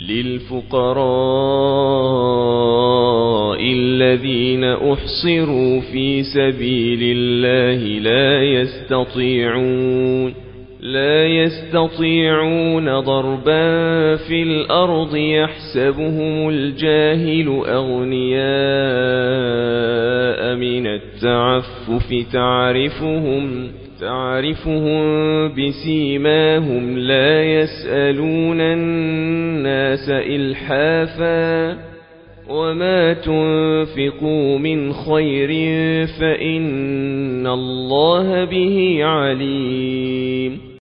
للفقراء الذين أحصروا في سبيل الله لا يستطيعون ضربا في الأرض يحسبهم الجاهل أغنياء من التعفف تعرفهم بسيماهم لا يسألون الناس إلحافا وما تنفقوا من خير فإن الله به عليم